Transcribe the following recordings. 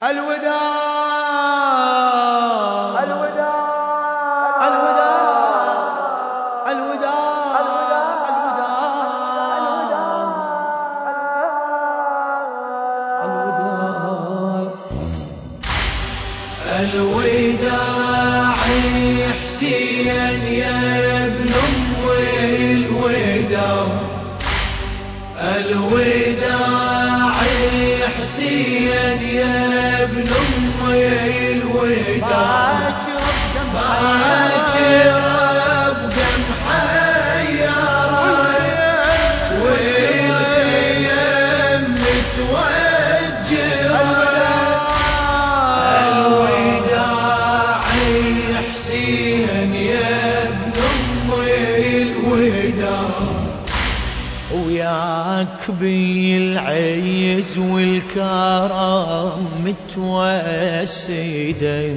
الوداع الوداع الوداع الوداع الوداع حسين يا ابن أمي الوداع الوداع حسين يا ابن أمي الوداع باكر ابقى محيرة والخيم متوجرة الوداع حسين يا ابن أمي الوداع وياك بالعز والكرم متوسده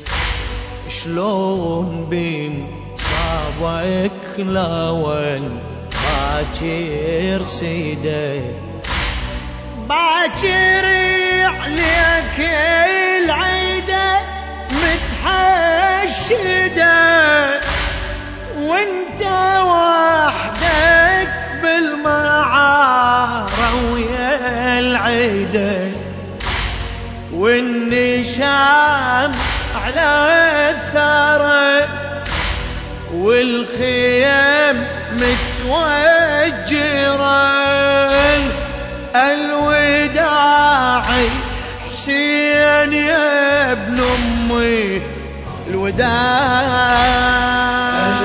شلون بنصابك لون باكر سيده باكر عليك العيده متحشده وانت وحدك بالمعارة ويا العيدة والنشام على الثرى والخيم متوجرة الوداع حسين يا ابن أمي الوداع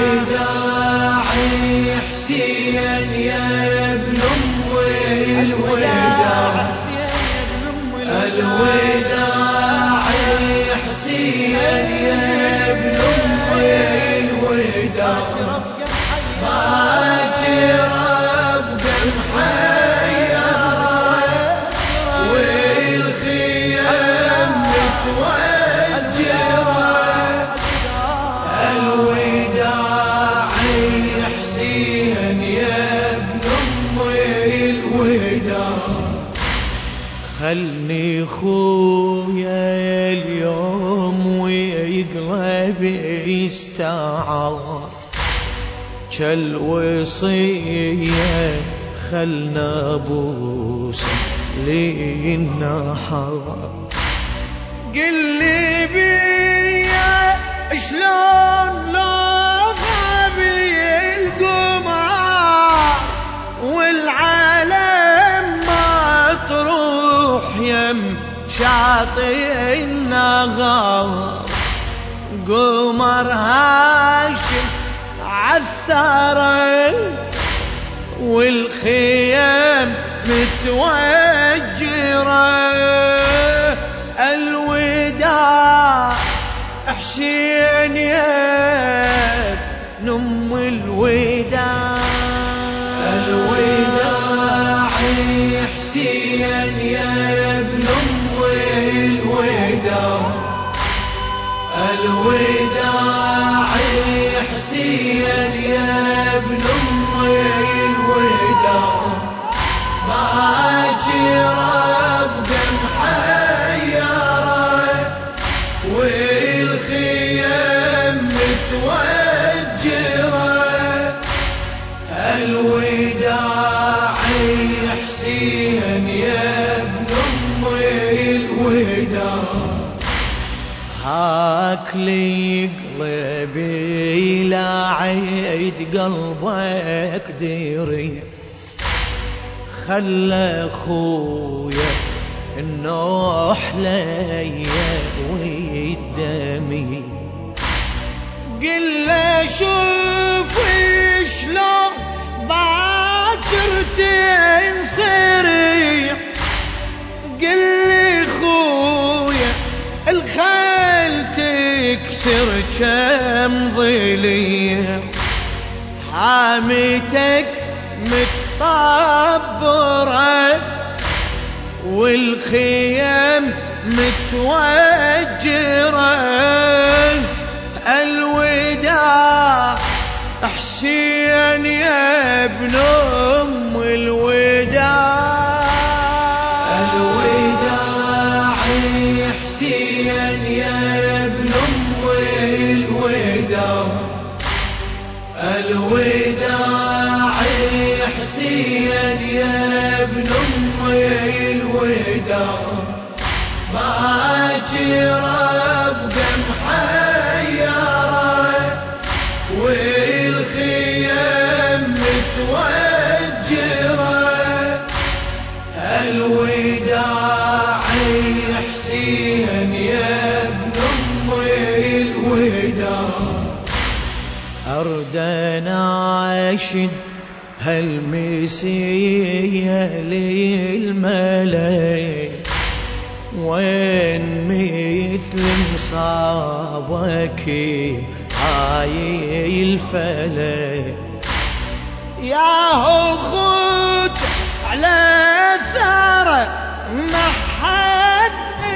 حسين يا ابن أمي الوداع الوداع حسين يا ابن أمي الوداع باكر ابقى محيرة والخيام متوجرة الوداع حسين يا ابن أمي الوداع خلني خويا اليوم ويقلب يستعار كالوصية خلنا بوس للنحر قل لي بيا شلون لو غابي القمر والعالم ما تروح يم شاطئ النغار قمر هاشم عالثرى والخيام متوجرة الوداع حسين يا ابن أمي الوداع الوداع حسين يا ابن أمي الوداع الوداع حسين يا ابن أمي الوداع باكر ابقى محيرة والخيام متوجرة الوداع حسين يا ابن أمي الوداع هاك لي قلبي لا عيد قلبك ديري خلى خويا النوح ليا ويدمي قل له شوف شلون باكر تنصري قل لي خويا الخيل تكسر كم ضليع حاميتك متطبرة والخيام متوجرة الوداع حسين يا ابن أمي الوداع الوداع حسين يا ابن أمي الوداع، الوداع حسين يا ابن أمي الوداع، باكر أبقى محيرة والخيام متوجرة، الوداع حسين يا ابن أمي الوداع. أرد أناشد هالمسية للملاك، وين مثل مصابك هاي الفلك، يا هو خد على ثاره ما حد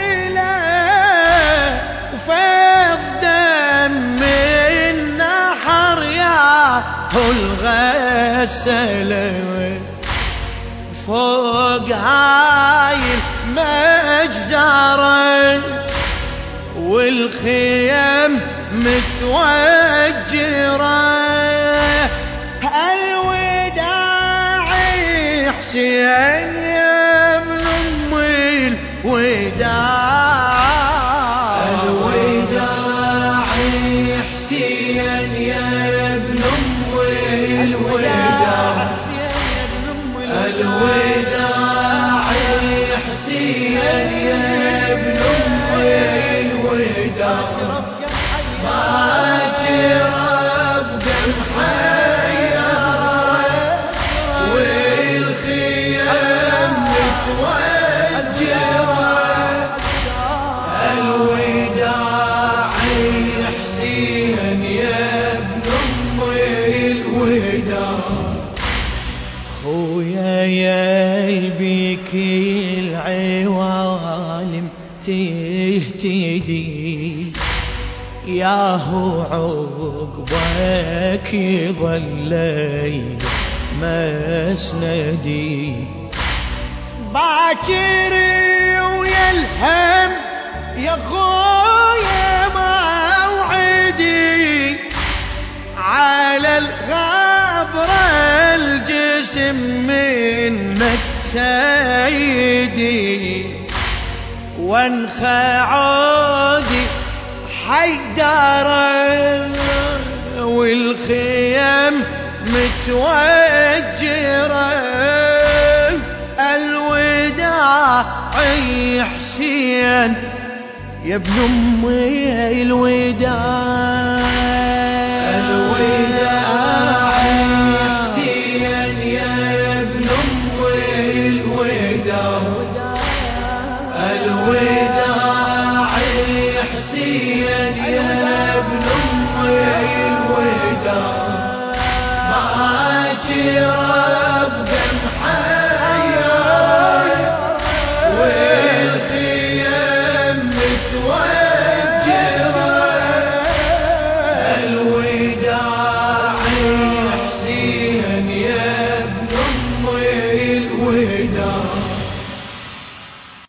إله، وفيض دم النحر يا هو الغسله، فوق هاي المجزرة والخيم متوجرة، الوداع حسين يا ابن أمي الوداع، الوداع حسين يا ابن أمي الوداع، الوداع حسين يا ابن أمي الوداع، باكر أبقى محيرة والخيام متوجرة، الوداع حسين يا ابن أمي الوداع. خويا يا بيك العوالم تهتدي، ياهو عقبك يظلي مسندي، باكر ويا الهم يا خويا موعدي، على الغبرة الجسم منك سيدي، وانخى عودي حيدر والخيم متوجرة، الوداع حسين يا ابن أمي الوداع، الوداع حسين يا ابن أمي الوداع، الوداع حسين يا ابن أمي الوداع، باكر أبقى